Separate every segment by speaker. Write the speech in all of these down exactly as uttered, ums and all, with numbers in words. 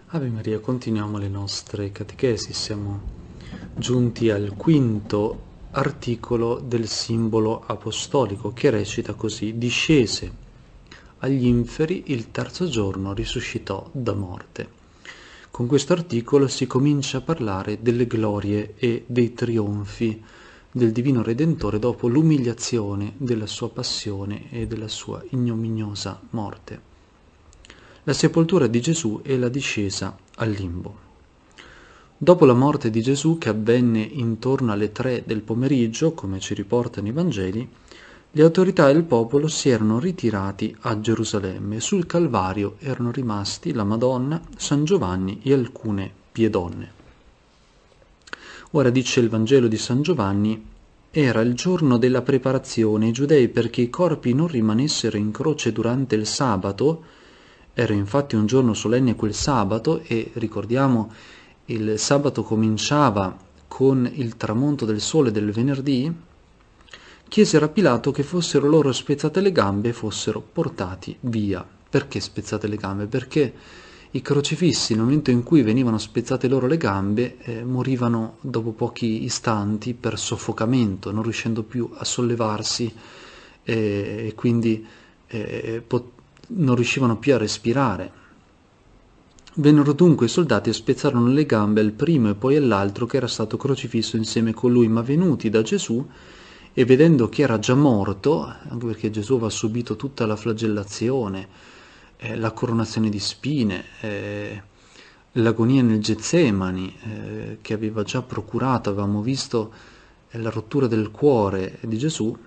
Speaker 1: Ave Maria, continuiamo le nostre catechesi, siamo giunti al quinto articolo del simbolo apostolico che recita così: discese agli inferi, il terzo giorno risuscitò da morte. Con questo articolo si comincia a parlare delle glorie e dei trionfi del Divino Redentore dopo l'umiliazione della sua passione e della sua ignominiosa morte. La sepoltura di Gesù e la discesa al limbo. Dopo la morte di Gesù, che avvenne intorno alle tre del pomeriggio, come ci riportano i Vangeli, le autorità del popolo si erano ritirati a Gerusalemme e sul Calvario erano rimasti la Madonna, San Giovanni e alcune pie donne. Ora dice il Vangelo di San Giovanni: era il giorno della preparazione, i giudei, perché i corpi non rimanessero in croce durante il sabato. Era infatti un giorno solenne quel sabato e ricordiamo il sabato cominciava con il tramonto del sole del venerdì. Chiesero a Pilato che fossero loro spezzate le gambe e fossero portati via. Perché spezzate le gambe? Perché i crocifissi, nel momento in cui venivano spezzate loro le gambe, eh, morivano dopo pochi istanti per soffocamento, non riuscendo più a sollevarsi eh, e quindi eh, pot- non riuscivano più a respirare. Vennero dunque i soldati e spezzarono le gambe al primo e poi all'altro che era stato crocifisso insieme con lui, ma venuti da Gesù e vedendo che era già morto, anche perché Gesù aveva subito tutta la flagellazione, eh, la coronazione di spine, eh, l'agonia nel Getsemani, eh, che aveva già procurato, avevamo visto eh, la rottura del cuore di Gesù.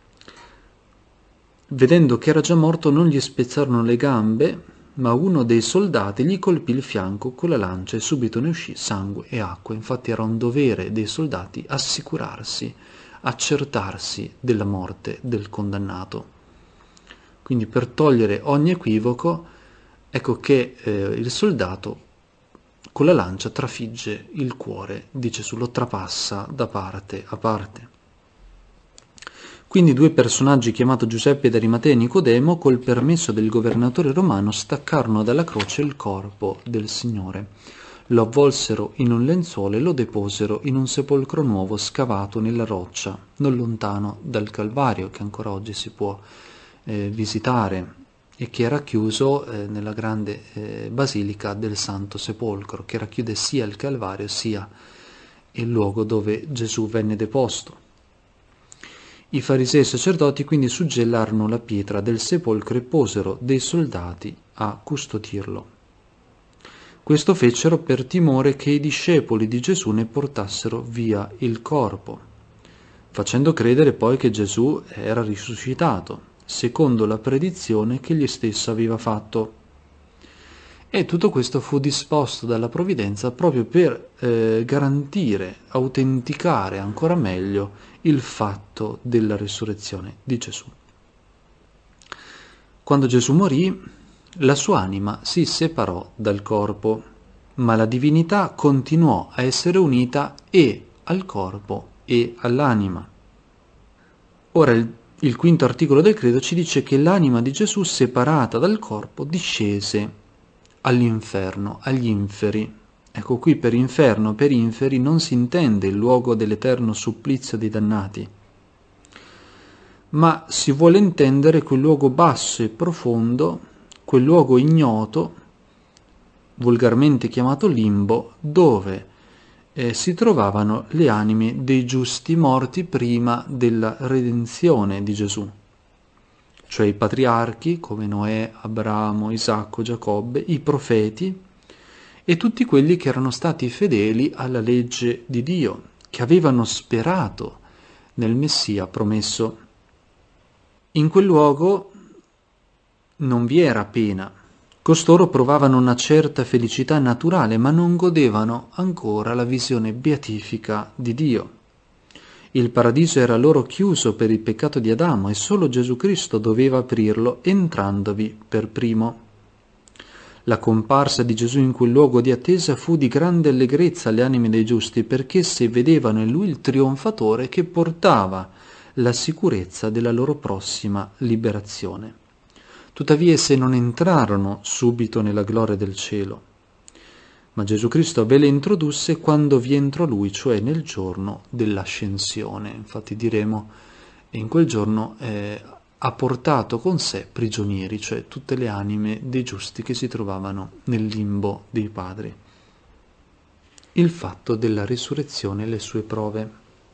Speaker 1: Vedendo che era già morto, non gli spezzarono le gambe, ma uno dei soldati gli colpì il fianco con la lancia e subito ne uscì sangue e acqua. Infatti era un dovere dei soldati assicurarsi, accertarsi della morte del condannato. Quindi per togliere ogni equivoco, ecco che eh, il soldato con la lancia trafigge il cuore di Gesù, lo trapassa da parte a parte. Quindi due personaggi chiamati Giuseppe d'Arimatea e Nicodemo, col permesso del governatore romano, staccarono dalla croce il corpo del Signore, lo avvolsero in un lenzuolo e lo deposero in un sepolcro nuovo scavato nella roccia, non lontano dal Calvario, che ancora oggi si può eh, visitare e che è racchiuso eh, nella grande eh, basilica del Santo Sepolcro, che racchiude sia il Calvario sia il luogo dove Gesù venne deposto. I farisei e sacerdoti quindi suggellarono la pietra del sepolcro e posero dei soldati a custodirlo. Questo fecero per timore che i discepoli di Gesù ne portassero via il corpo, facendo credere poi che Gesù era risuscitato, secondo la predizione che egli stesso aveva fatto. E tutto questo fu disposto dalla provvidenza proprio per eh, garantire, autenticare ancora meglio il fatto della risurrezione di Gesù. Quando Gesù morì, la sua anima si separò dal corpo, ma la divinità continuò a essere unita e al corpo e all'anima. Ora il, il quinto articolo del credo ci dice che l'anima di Gesù, separata dal corpo, discese all'inferno, agli inferi. Ecco, qui per inferno, per inferi non si intende il luogo dell'eterno supplizio dei dannati, ma si vuole intendere quel luogo basso e profondo, quel luogo ignoto, volgarmente chiamato limbo, dove eh, si trovavano le anime dei giusti morti prima della redenzione di Gesù, cioè i patriarchi come Noè, Abramo, Isacco, Giacobbe, i profeti e tutti quelli che erano stati fedeli alla legge di Dio, che avevano sperato nel Messia promesso. In quel luogo non vi era pena. Costoro provavano una certa felicità naturale, ma non godevano ancora la visione beatifica di Dio. Il paradiso era loro chiuso per il peccato di Adamo e solo Gesù Cristo doveva aprirlo entrandovi per primo. La comparsa di Gesù in quel luogo di attesa fu di grande allegrezza alle anime dei giusti, perché se vedevano in lui il trionfatore che portava la sicurezza della loro prossima liberazione. Tuttavia esse non entrarono subito nella gloria del cielo. ma Gesù Cristo ve le introdusse quando vi entrò Lui, cioè nel giorno dell'ascensione. Infatti diremo, in quel giorno eh, ha portato con sé prigionieri, cioè tutte le anime dei giusti che si trovavano nel limbo dei padri. Il fatto della risurrezione e le sue prove.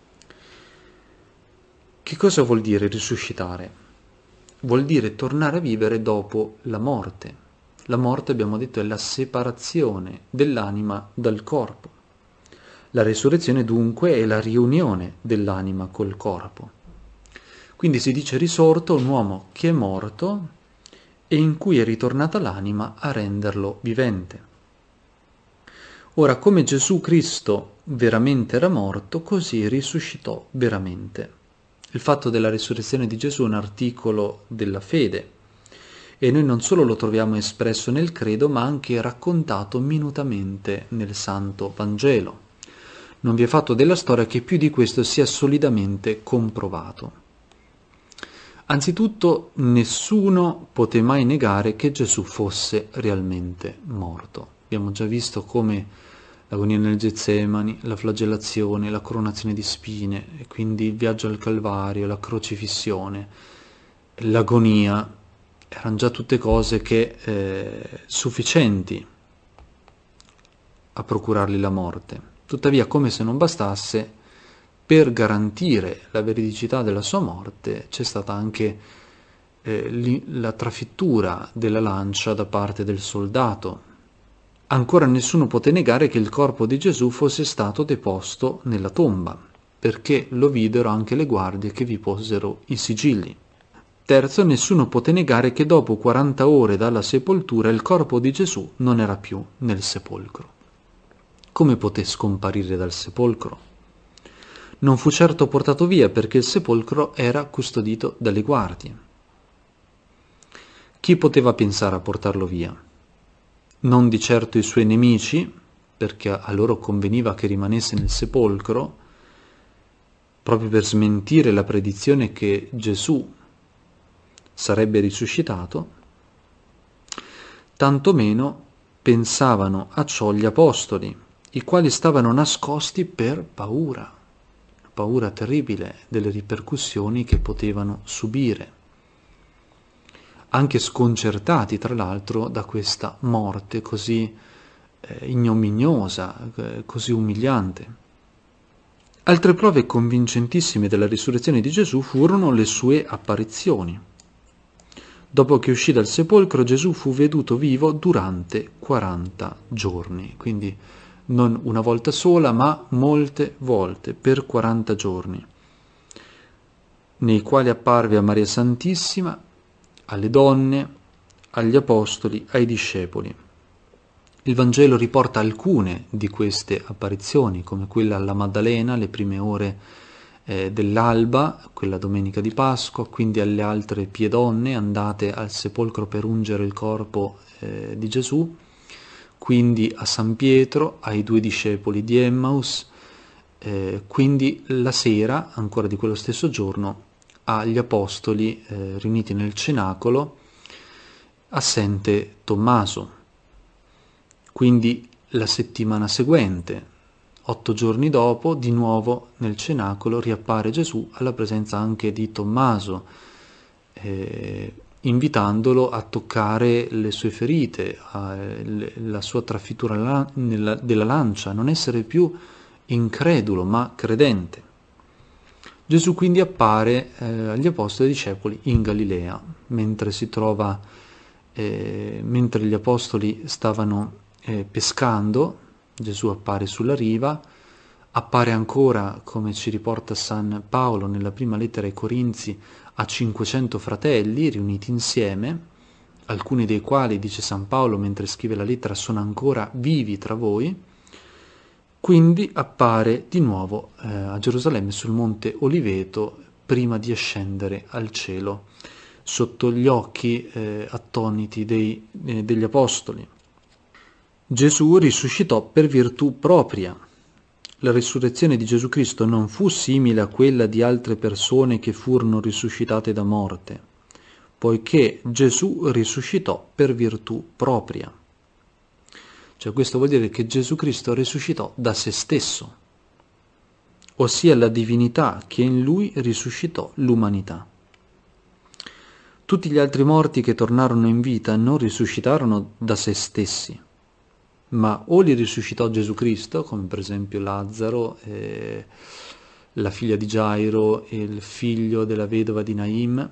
Speaker 1: Che cosa vuol dire risuscitare? Vuol dire tornare a vivere dopo la morte. La morte, abbiamo detto, è la separazione dell'anima dal corpo. La risurrezione dunque è la riunione dell'anima col corpo. Quindi si dice risorto un uomo che è morto e in cui è ritornata l'anima a renderlo vivente. Ora, come Gesù Cristo veramente era morto, così risuscitò veramente. Il fatto della risurrezione di Gesù è un articolo della fede. E noi non solo lo troviamo espresso nel credo, ma anche raccontato minutamente nel Santo Vangelo. Non vi è fatto della storia che più di questo sia solidamente comprovato. Anzitutto, nessuno poté mai negare che Gesù fosse realmente morto. Abbiamo già visto come l'agonia nel Getsemani, la flagellazione, la coronazione di spine, e quindi il viaggio al Calvario, la crocifissione, l'agonia, erano già tutte cose che eh, sufficienti a procurargli la morte. Tuttavia, come se non bastasse, per garantire la veridicità della sua morte c'è stata anche eh, la trafittura della lancia da parte del soldato. Ancora nessuno poté negare che il corpo di Gesù fosse stato deposto nella tomba, perché lo videro anche le guardie che vi posero i sigilli. Terzo, nessuno poté negare che dopo quaranta ore dalla sepoltura il corpo di Gesù non era più nel sepolcro. Come poté scomparire dal sepolcro? Non fu certo portato via perché il sepolcro era custodito dalle guardie. Chi poteva pensare a portarlo via? Non di certo i suoi nemici, perché a loro conveniva che rimanesse nel sepolcro, proprio per smentire la predizione che Gesù sarebbe risuscitato, tantomeno pensavano a ciò gli apostoli, i quali stavano nascosti per paura, paura terribile delle ripercussioni che potevano subire, anche sconcertati tra l'altro da questa morte così eh, ignominiosa, eh, così umiliante. Altre prove convincentissime della risurrezione di Gesù furono le sue apparizioni. Dopo che uscì dal sepolcro, Gesù fu veduto vivo durante quaranta giorni, quindi non una volta sola, ma molte volte, per quaranta giorni, nei quali apparve a Maria Santissima, alle donne, agli apostoli, ai discepoli. Il Vangelo riporta alcune di queste apparizioni, come quella alla Maddalena, le prime ore eh, dell'alba, quella domenica di Pasqua, quindi alle altre piedonne andate al sepolcro per ungere il corpo eh, di Gesù, quindi a San Pietro, ai due discepoli di Emmaus, eh, quindi la sera, ancora di quello stesso giorno, agli apostoli eh, riuniti nel cenacolo, assente Tommaso. Quindi la settimana seguente, otto giorni dopo, di nuovo nel cenacolo riappare Gesù alla presenza anche di Tommaso, eh, invitandolo a toccare le sue ferite, a, le, la sua trafittura la, nella, della lancia, non essere più incredulo ma credente. Gesù quindi appare eh, agli apostoli e ai discepoli in Galilea, mentre si trova, eh, mentre gli apostoli stavano eh, pescando, Gesù appare sulla riva, appare ancora, come ci riporta San Paolo nella prima lettera ai Corinzi, a cinquecento fratelli riuniti insieme, alcuni dei quali, dice San Paolo mentre scrive la lettera, sono ancora vivi tra voi. Quindi appare di nuovo eh, a Gerusalemme sul monte Oliveto prima di ascendere al cielo, sotto gli occhi eh, attoniti dei, eh, degli apostoli. Gesù risuscitò per virtù propria. La risurrezione di Gesù Cristo non fu simile a quella di altre persone che furono risuscitate da morte, poiché Gesù risuscitò per virtù propria. Cioè questo vuol dire che Gesù Cristo risuscitò da se stesso, ossia la divinità che in lui risuscitò l'umanità. Tutti gli altri morti che tornarono in vita non risuscitarono da se stessi, ma o li risuscitò Gesù Cristo, come per esempio Lazzaro, eh, la figlia di Gairo e il figlio della vedova di Naim,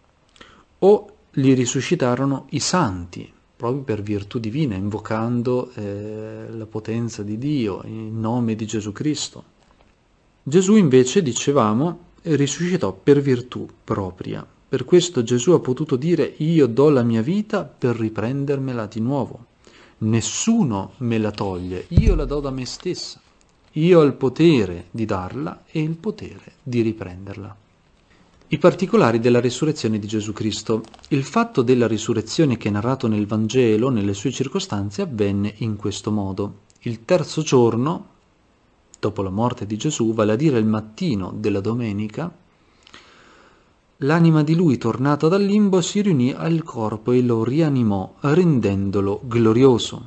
Speaker 1: o li risuscitarono i santi, proprio per virtù divina, invocando eh, la potenza di Dio, in nome di Gesù Cristo. Gesù invece, dicevamo, risuscitò per virtù propria. Per questo Gesù ha potuto dire: io do la mia vita per riprendermela di nuovo. Nessuno me la toglie, io la do da me stessa. Io ho il potere di darla e il potere di riprenderla. I particolari della risurrezione di Gesù Cristo. Il fatto della risurrezione che è narrato nel Vangelo, nelle sue circostanze, avvenne in questo modo. Il terzo giorno, dopo la morte di Gesù, vale a dire il mattino della domenica, l'anima di lui, tornata dal limbo, si riunì al corpo e lo rianimò, rendendolo glorioso.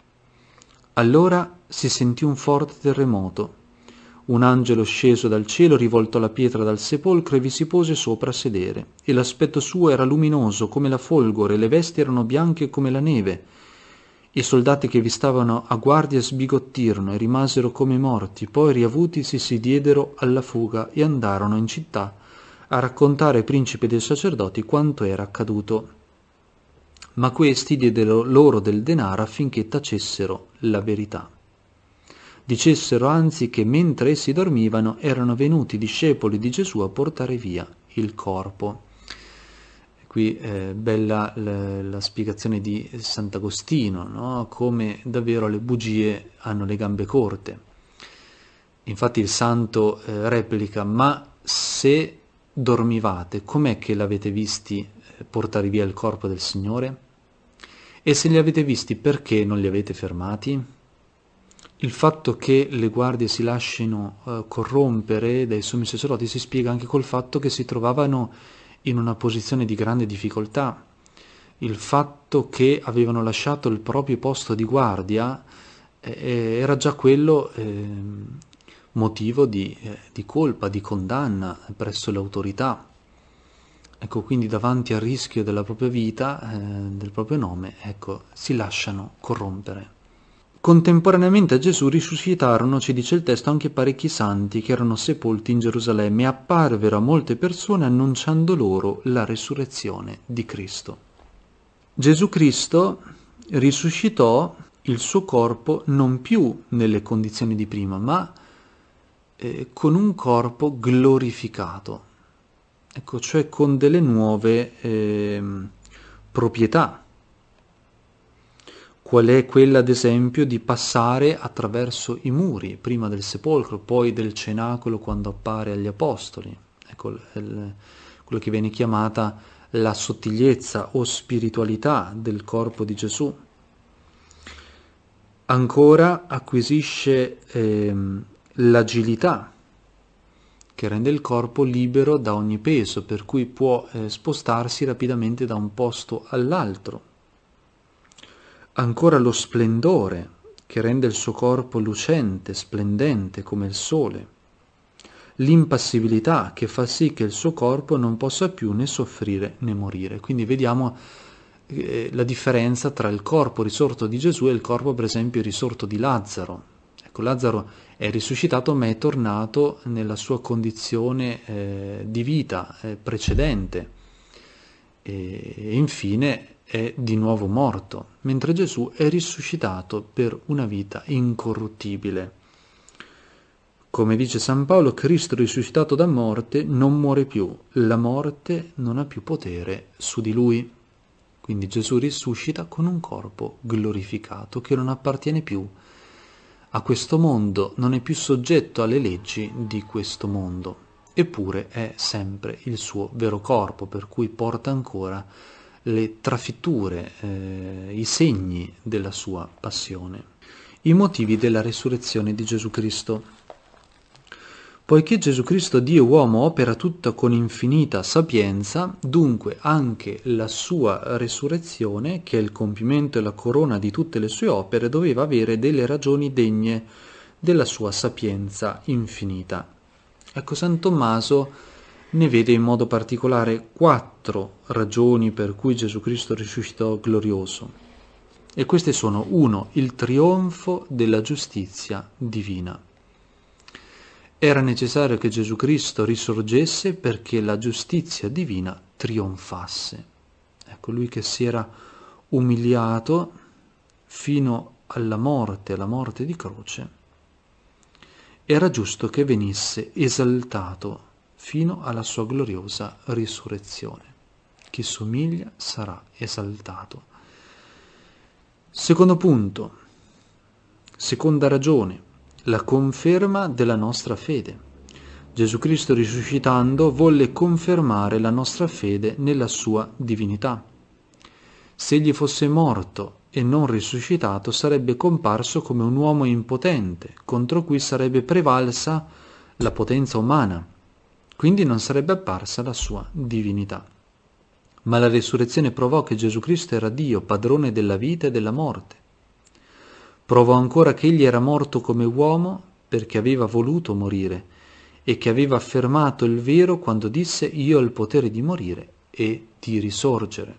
Speaker 1: Allora si sentì un forte terremoto. Un angelo sceso dal cielo rivoltò la pietra dal sepolcro e vi si pose sopra a sedere. E l'aspetto suo era luminoso come la folgore, le vesti erano bianche come la neve. I soldati che vi stavano a guardia sbigottirono e rimasero come morti, poi riavutisi si diedero alla fuga e andarono in città a raccontare ai principi dei sacerdoti quanto era accaduto. Ma questi diedero loro del denaro affinché tacessero la verità. Dicessero anzi che mentre essi dormivano erano venuti i discepoli di Gesù a portare via il corpo. Qui è eh, bella la, la spiegazione di Sant'Agostino, no? Come davvero le bugie hanno le gambe corte. Infatti il santo eh, replica: ma se dormivate, com'è che l'avete visti eh, portare via il corpo del Signore? E se li avete visti, perché non li avete fermati? Il fatto che le guardie si lasciano uh, corrompere dai sommi sacerdoti si spiega anche col fatto che si trovavano in una posizione di grande difficoltà. Il fatto che avevano lasciato il proprio posto di guardia eh, era già quello eh, motivo di, eh, di colpa, di condanna presso le autorità. Ecco, quindi davanti al rischio della propria vita, eh, del proprio nome, ecco, si lasciano corrompere. Contemporaneamente a Gesù risuscitarono, ci dice il testo, anche parecchi santi che erano sepolti in Gerusalemme e apparvero a molte persone annunciando loro la resurrezione di Cristo. Gesù Cristo risuscitò il suo corpo non più nelle condizioni di prima, ma eh, con un corpo glorificato, ecco, cioè con delle nuove eh, proprietà. Qual è quella, ad esempio, di passare attraverso i muri, prima del sepolcro, poi del cenacolo quando appare agli apostoli. Ecco, il, quello che viene chiamata la sottigliezza o spiritualità del corpo di Gesù. Ancora acquisisce ehm, l'agilità, che rende il corpo libero da ogni peso, per cui può eh, spostarsi rapidamente da un posto all'altro. Ancora lo splendore, che rende il suo corpo lucente, splendente come il sole. L'impassibilità, che fa sì che il suo corpo non possa più né soffrire né morire. Quindi vediamo eh, la differenza tra il corpo risorto di Gesù e il corpo, per esempio, risorto di Lazzaro. Ecco, Lazzaro è risuscitato ma è tornato nella sua condizione eh, di vita eh, precedente e, e infine è di nuovo morto, mentre Gesù è risuscitato per una vita incorruttibile. Come dice San Paolo, Cristo risuscitato da morte non muore più, la morte non ha più potere su di lui. Quindi Gesù risuscita con un corpo glorificato che non appartiene più a questo mondo, non è più soggetto alle leggi di questo mondo, eppure è sempre il suo vero corpo, per cui porta ancora le trafitture, eh, i segni della sua passione. I motivi della resurrezione di Gesù Cristo. Poiché Gesù Cristo, Dio e uomo, opera tutto con infinita sapienza, dunque anche la sua resurrezione, che è il compimento e la corona di tutte le sue opere, doveva avere delle ragioni degne della sua sapienza infinita. Ecco, San Tommaso ne vede in modo particolare quattro ragioni per cui Gesù Cristo risuscitò glorioso. E queste sono: uno, il trionfo della giustizia divina. Era necessario che Gesù Cristo risorgesse perché la giustizia divina trionfasse. Ecco, lui che si era umiliato fino alla morte, alla morte di croce, era giusto che venisse esaltato fino alla sua gloriosa risurrezione. Chi somiglia sarà esaltato. Secondo punto, seconda ragione, la conferma della nostra fede. Gesù Cristo risuscitando volle confermare la nostra fede nella sua divinità. Se egli fosse morto e non risuscitato, sarebbe comparso come un uomo impotente, contro cui sarebbe prevalsa la potenza umana, quindi non sarebbe apparsa la sua divinità. Ma la risurrezione provò che Gesù Cristo era Dio, padrone della vita e della morte. Provò ancora che egli era morto come uomo perché aveva voluto morire e che aveva affermato il vero quando disse: io ho il potere di morire e di risorgere.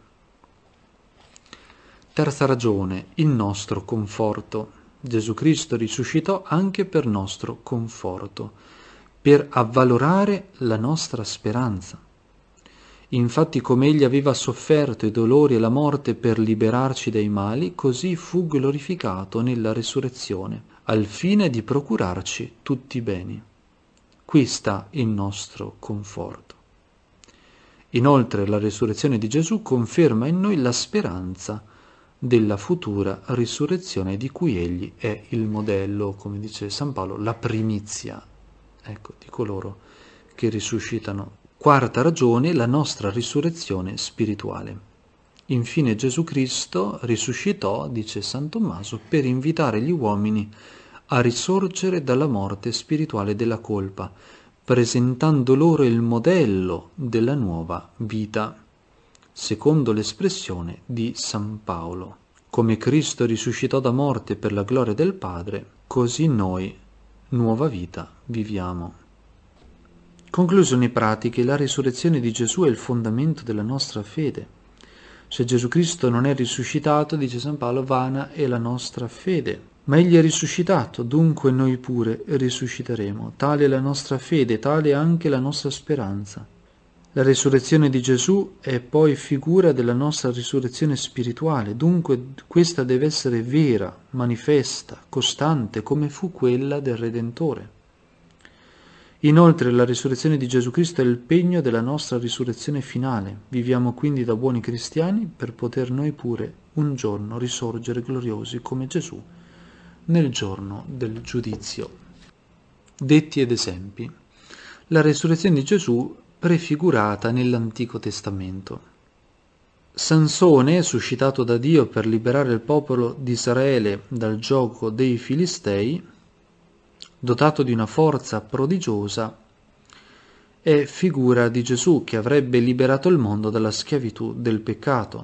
Speaker 1: Terza ragione, il nostro conforto. Gesù Cristo risuscitò anche per nostro conforto, per avvalorare la nostra speranza. Infatti, come egli aveva sofferto i dolori e la morte per liberarci dai mali, così fu glorificato nella resurrezione, al fine di procurarci tutti i beni. Qui sta il nostro conforto. Inoltre, la resurrezione di Gesù conferma in noi la speranza della futura risurrezione di cui egli è il modello, come dice San Paolo, la primizia, ecco, di coloro che risuscitano. Quarta ragione, la nostra risurrezione spirituale. Infine Gesù Cristo risuscitò, dice San Tommaso, per invitare gli uomini a risorgere dalla morte spirituale della colpa, presentando loro il modello della nuova vita, secondo l'espressione di San Paolo. Come Cristo risuscitò da morte per la gloria del Padre, così noi nuova vita viviamo. Conclusioni pratiche. La risurrezione di Gesù è il fondamento della nostra fede. Se Gesù Cristo non è risuscitato, dice San Paolo, vana è la nostra fede. Ma egli è risuscitato, dunque noi pure risusciteremo. Tale è la nostra fede, tale è anche la nostra speranza. La risurrezione di Gesù è poi figura della nostra risurrezione spirituale, dunque questa deve essere vera, manifesta, costante, come fu quella del Redentore. Inoltre la risurrezione di Gesù Cristo è il pegno della nostra risurrezione finale. Viviamo quindi da buoni cristiani per poter noi pure un giorno risorgere gloriosi come Gesù nel giorno del giudizio. Detti ed esempi. La risurrezione di Gesù prefigurata nell'Antico Testamento. Sansone, suscitato da Dio per liberare il popolo di Israele dal giogo dei Filistei, dotato di una forza prodigiosa, è figura di Gesù che avrebbe liberato il mondo dalla schiavitù del peccato.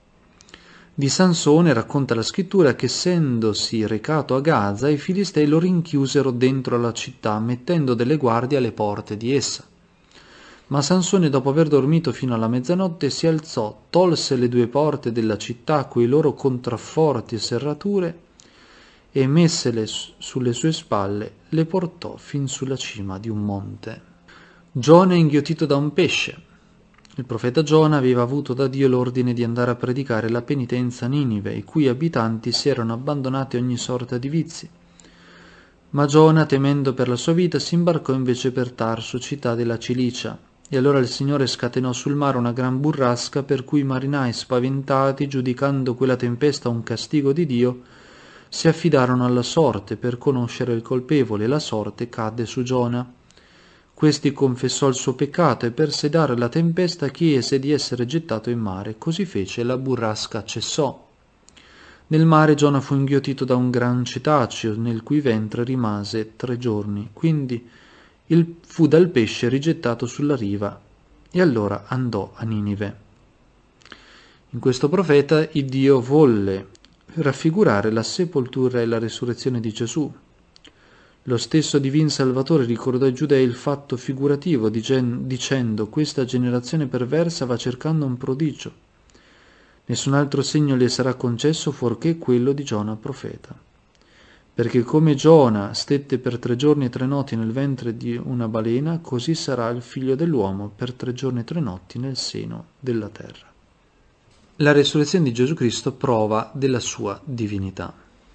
Speaker 1: Di Sansone racconta la scrittura che, essendosi recato a Gaza, i Filistei lo rinchiusero dentro la città, mettendo delle guardie alle porte di essa. Ma Sansone, dopo aver dormito fino alla mezzanotte, si alzò, tolse le due porte della città coi loro contrafforti e serrature e, messele sulle sue spalle, le portò fin sulla cima di un monte. Giona è inghiottito da un pesce. Il profeta Giona aveva avuto da Dio l'ordine di andare a predicare la penitenza a Ninive, i cui abitanti si erano abbandonati a ogni sorta di vizi. Ma Giona, temendo per la sua vita, si imbarcò invece per Tarso, città della Cilicia. E allora il Signore scatenò sul mare una gran burrasca, per cui i marinai, spaventati, giudicando quella tempesta un castigo di Dio, si affidarono alla sorte per conoscere il colpevole, e la sorte cadde su Giona. Questi confessò il suo peccato e per sedare la tempesta chiese di essere gettato in mare. Così fece, la burrasca cessò. Nel mare Giona fu inghiottito da un gran cetaceo, nel cui ventre rimase tre giorni. Quindi il, fu dal pesce rigettato sulla riva e allora andò a Ninive. In questo profeta il Dio volle raffigurare la sepoltura e la resurrezione di Gesù. Lo stesso Divin Salvatore ricordò ai Giudei il fatto figurativo dicendo: questa generazione perversa va cercando un prodigio. Nessun altro segno le sarà concesso fuorché quello di Giona profeta. Perché come Giona stette per tre giorni e tre notti nel ventre di una balena, così sarà il figlio dell'uomo per tre giorni e tre notti nel seno della terra. La resurrezione di Gesù Cristo prova della sua divinità.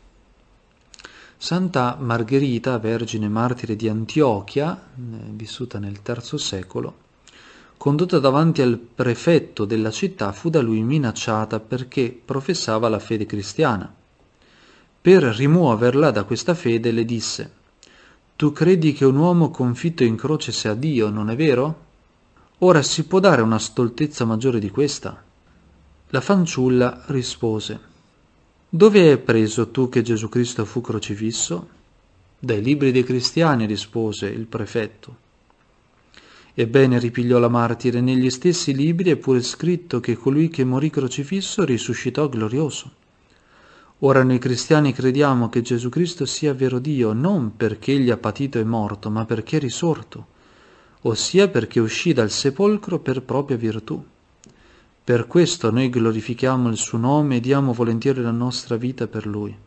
Speaker 1: Santa Margherita, vergine martire di Antiochia, vissuta nel terzo secolo, condotta davanti al prefetto della città, fu da lui minacciata perché professava la fede cristiana. Per rimuoverla da questa fede le disse: «Tu credi che un uomo confitto in croce sia Dio, non è vero? Ora si può dare una stoltezza maggiore di questa?» La fanciulla rispose: «Dove hai preso tu che Gesù Cristo fu crocifisso?» «Dai libri dei cristiani», rispose il prefetto. «Ebbene», ripigliò la martire, «negli stessi libri è pure scritto che colui che morì crocifisso risuscitò glorioso. Ora noi cristiani crediamo che Gesù Cristo sia vero Dio, non perché egli ha patito e morto, ma perché è risorto, ossia perché uscì dal sepolcro per propria virtù. Per questo noi glorifichiamo il suo nome e diamo volentieri la nostra vita per lui».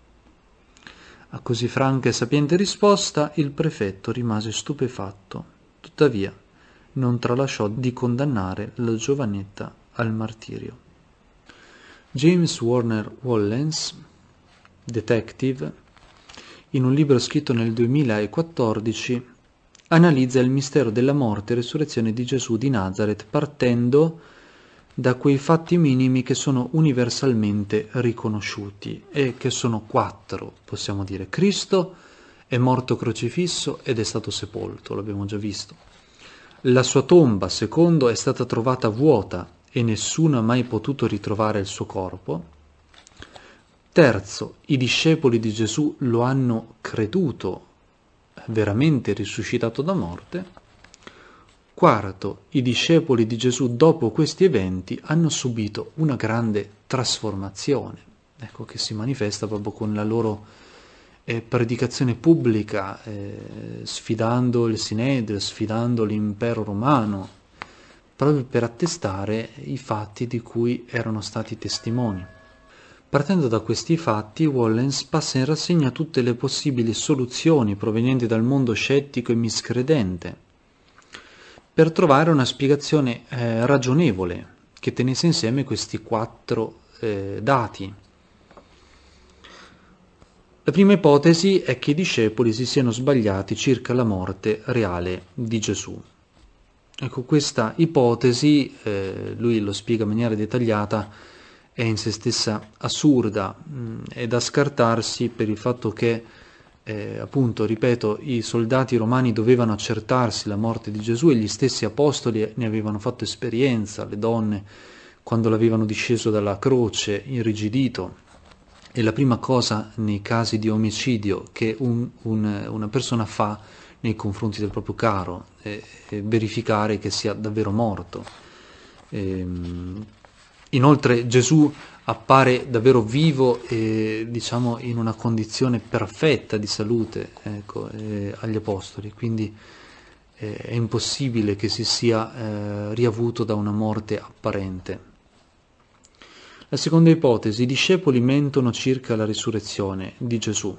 Speaker 1: A così franca e sapiente risposta il prefetto rimase stupefatto, tuttavia non tralasciò di condannare la giovanetta al martirio. James Warner Wallace, detective, in un libro scritto nel duemilaquattordici, analizza il mistero della morte e resurrezione di Gesù di Nazareth partendo da quei fatti minimi che sono universalmente riconosciuti e che sono quattro, possiamo dire. Cristo è morto crocifisso ed è stato sepolto, l'abbiamo già visto. La sua tomba, secondo, è stata trovata vuota e nessuno ha mai potuto ritrovare il suo corpo. Terzo, i discepoli di Gesù lo hanno creduto veramente risuscitato da morte. Quarto, i discepoli di Gesù dopo questi eventi hanno subito una grande trasformazione, ecco, che si manifesta proprio con la loro eh, predicazione pubblica, eh, sfidando il Sinedrio, sfidando l'impero romano, proprio per attestare i fatti di cui erano stati testimoni. Partendo da questi fatti, Wallace passa in rassegna tutte le possibili soluzioni provenienti dal mondo scettico e miscredente, per trovare una spiegazione eh, ragionevole che tenesse insieme questi quattro eh, dati. La prima ipotesi è che i discepoli si siano sbagliati circa la morte reale di Gesù. Ecco, questa ipotesi, eh, lui lo spiega in maniera dettagliata, è in se stessa assurda, mh, è da scartarsi per il fatto che Eh, appunto, ripeto, i soldati romani dovevano accertarsi la morte di Gesù e gli stessi apostoli ne avevano fatto esperienza, le donne, quando l'avevano disceso dalla croce, irrigidito. E la prima cosa nei casi di omicidio che un, un, una persona fa nei confronti del proprio caro è, è verificare che sia davvero morto. E, inoltre Gesù appare davvero vivo e diciamo in una condizione perfetta di salute, ecco, eh, agli apostoli, quindi eh, è impossibile che si sia eh, riavuto da una morte apparente. La seconda ipotesi: i discepoli mentono circa la risurrezione di Gesù.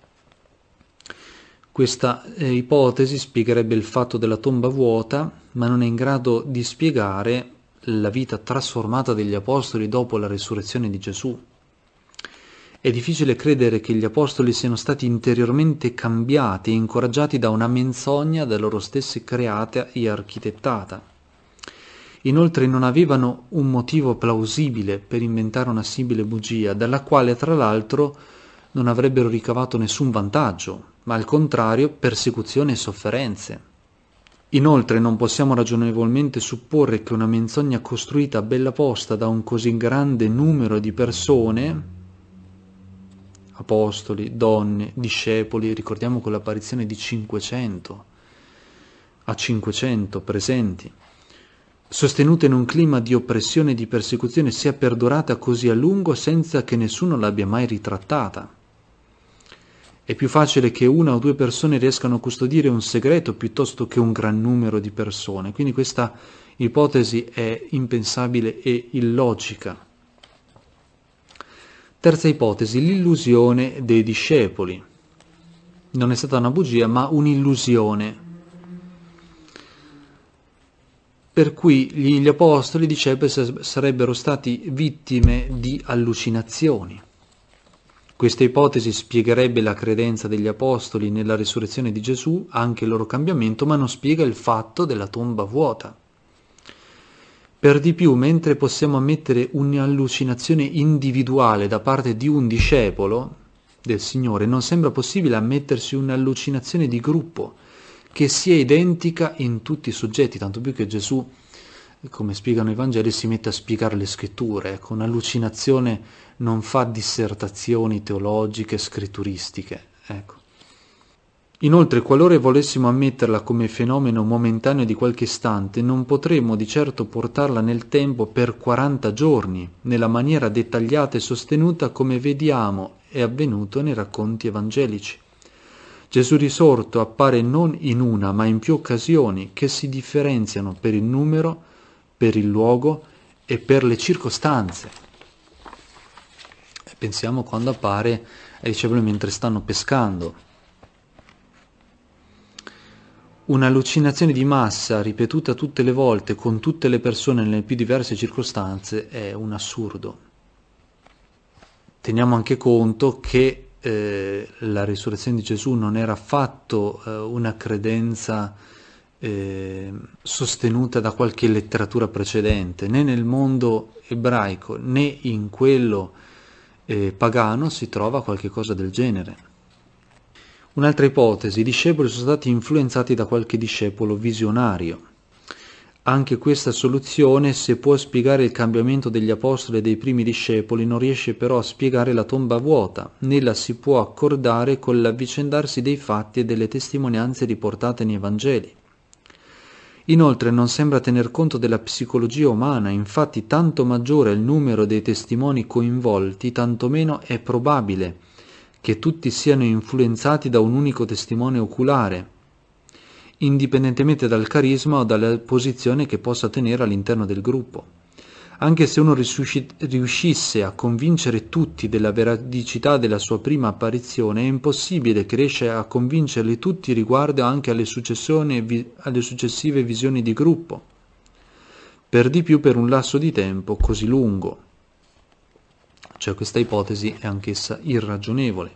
Speaker 1: Questa eh, ipotesi spiegherebbe il fatto della tomba vuota, ma non è in grado di spiegare la vita trasformata degli apostoli dopo la risurrezione di Gesù. È difficile credere che gli apostoli siano stati interiormente cambiati e incoraggiati da una menzogna da loro stessi creata e architettata. Inoltre non avevano un motivo plausibile per inventare una simile bugia, dalla quale tra l'altro non avrebbero ricavato nessun vantaggio, ma al contrario persecuzione e sofferenze. Inoltre non possiamo ragionevolmente supporre che una menzogna costruita a bella posta da un così grande numero di persone, apostoli, donne, discepoli, ricordiamo con l'apparizione di cinquecento, a cinquecento presenti, sostenuta in un clima di oppressione e di persecuzione, sia perdurata così a lungo senza che nessuno l'abbia mai ritrattata. È più facile che una o due persone riescano a custodire un segreto piuttosto che un gran numero di persone. Quindi questa ipotesi è impensabile e illogica. Terza ipotesi, l'illusione dei discepoli. Non è stata una bugia, ma un'illusione. Per cui gli apostoli, i discepoli, sarebbero stati vittime di allucinazioni. Questa ipotesi spiegherebbe la credenza degli apostoli nella risurrezione di Gesù, anche il loro cambiamento, ma non spiega il fatto della tomba vuota. Per di più, mentre possiamo ammettere un'allucinazione individuale da parte di un discepolo del Signore, non sembra possibile ammettersi un'allucinazione di gruppo che sia identica in tutti i soggetti, tanto più che Gesù, come spiegano i Vangeli, si mette a spiegare le scritture. Ecco, un'allucinazione non fa dissertazioni teologiche, scritturistiche. Ecco. Inoltre, qualora volessimo ammetterla come fenomeno momentaneo di qualche istante, non potremmo di certo portarla nel tempo per quaranta giorni, nella maniera dettagliata e sostenuta come vediamo è avvenuto nei racconti evangelici. Gesù risorto appare non in una, ma in più occasioni che si differenziano per il numero, per il luogo e per le circostanze. Pensiamo quando appare ai discepoli mentre stanno pescando. Un'allucinazione di massa ripetuta tutte le volte con tutte le persone nelle più diverse circostanze è un assurdo. Teniamo anche conto che eh, la risurrezione di Gesù non era affatto eh, una credenza eh, sostenuta da qualche letteratura precedente, né nel mondo ebraico né in quello eh, pagano si trova qualche cosa del genere. Un'altra ipotesi, i discepoli sono stati influenzati da qualche discepolo visionario. Anche questa soluzione, se può spiegare il cambiamento degli apostoli e dei primi discepoli, non riesce però a spiegare la tomba vuota, né la si può accordare con l'avvicendarsi dei fatti e delle testimonianze riportate nei Vangeli. Inoltre non sembra tener conto della psicologia umana, infatti tanto maggiore è il numero dei testimoni coinvolti, tanto meno è probabile che tutti siano influenzati da un unico testimone oculare, indipendentemente dal carisma o dalla posizione che possa tenere all'interno del gruppo. Anche se uno riuscisse a convincere tutti della veridicità della sua prima apparizione, è impossibile che riesca a convincerli tutti riguardo anche alle, alle successive visioni di gruppo, per di più per un lasso di tempo così lungo. Cioè questa ipotesi è anch'essa irragionevole.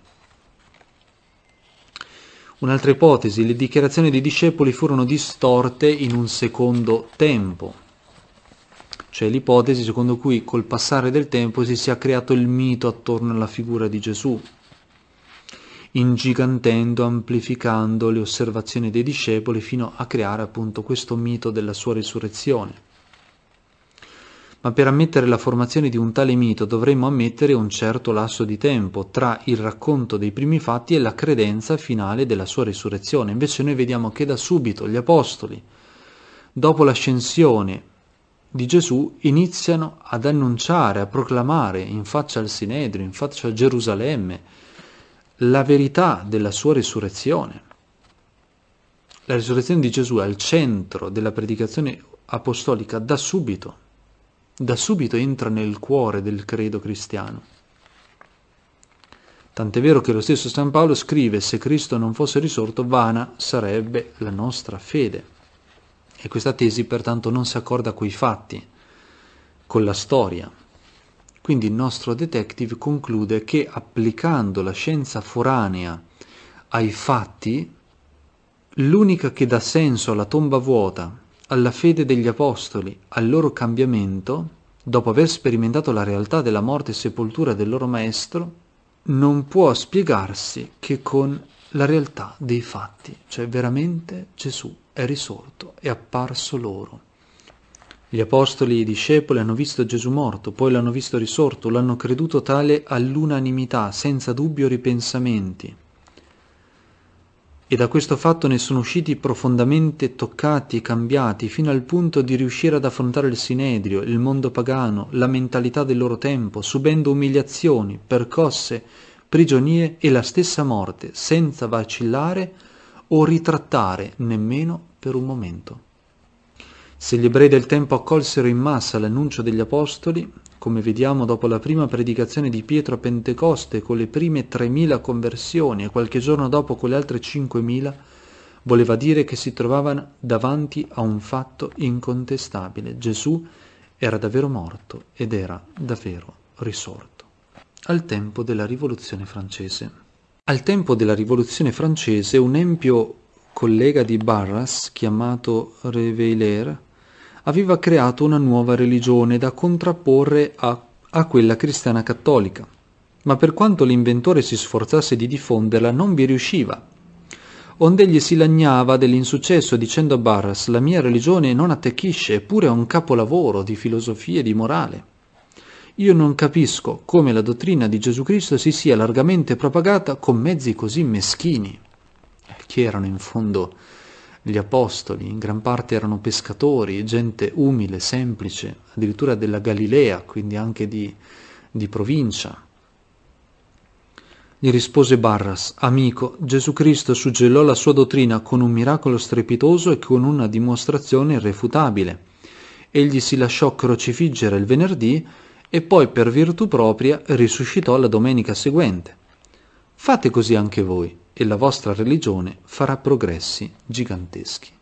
Speaker 1: Un'altra ipotesi, le dichiarazioni dei discepoli furono distorte in un secondo tempo, cioè l'ipotesi secondo cui col passare del tempo si sia creato il mito attorno alla figura di Gesù, ingigantendo, amplificando le osservazioni dei discepoli fino a creare appunto questo mito della sua risurrezione. Ma per ammettere la formazione di un tale mito dovremmo ammettere un certo lasso di tempo tra il racconto dei primi fatti e la credenza finale della sua risurrezione. Invece noi vediamo che da subito gli apostoli, dopo l'ascensione di Gesù, iniziano ad annunciare, a proclamare in faccia al Sinedrio, in faccia a Gerusalemme, la verità della sua risurrezione. La risurrezione di Gesù è al centro della predicazione apostolica da subito. Da subito entra nel cuore del credo cristiano. Tant'è vero che lo stesso San Paolo scrive: se Cristo non fosse risorto, vana sarebbe la nostra fede. E questa tesi pertanto non si accorda coi fatti, con la storia. Quindi il nostro detective conclude che applicando la scienza foranea ai fatti, l'unica che dà senso alla tomba vuota, alla fede degli apostoli, al loro cambiamento, dopo aver sperimentato la realtà della morte e sepoltura del loro maestro, non può spiegarsi che con la realtà dei fatti, cioè veramente Gesù è risorto, è apparso loro. Gli apostoli e i discepoli hanno visto Gesù morto, poi l'hanno visto risorto, l'hanno creduto tale all'unanimità, senza dubbio o ripensamenti. e da questo fatto ne sono usciti profondamente toccati e cambiati fino al punto di riuscire ad affrontare il Sinedrio, il mondo pagano, la mentalità del loro tempo, subendo umiliazioni, percosse, prigionie e la stessa morte, senza vacillare o ritrattare nemmeno per un momento. Se gli ebrei del tempo accolsero in massa l'annuncio degli Apostoli, come vediamo dopo la prima predicazione di Pietro a Pentecoste con le prime tremila conversioni e qualche giorno dopo con le altre cinquemila, voleva dire che si trovavano davanti a un fatto incontestabile. Gesù era davvero morto ed era davvero risorto. Al tempo della Rivoluzione francese. Al tempo della Rivoluzione francese un empio collega di Barras, chiamato Réveillère, aveva creato una nuova religione da contrapporre a, a quella cristiana cattolica, ma per quanto l'inventore si sforzasse di diffonderla non vi riusciva. Ond'egli si lagnava dell'insuccesso dicendo a Barras: la mia religione non attecchisce, eppure è un capolavoro di filosofia e di morale. Io non capisco come la dottrina di Gesù Cristo si sia largamente propagata con mezzi così meschini. Chi erano in fondo gli apostoli? In gran parte erano pescatori, gente umile, semplice, addirittura della Galilea, quindi anche di, di provincia. Gli rispose Barras: amico, Gesù Cristo suggellò la sua dottrina con un miracolo strepitoso e con una dimostrazione irrefutabile. Egli si lasciò crocifiggere il venerdì e poi per virtù propria risuscitò la domenica seguente. Fate così anche voi e la vostra religione farà progressi giganteschi.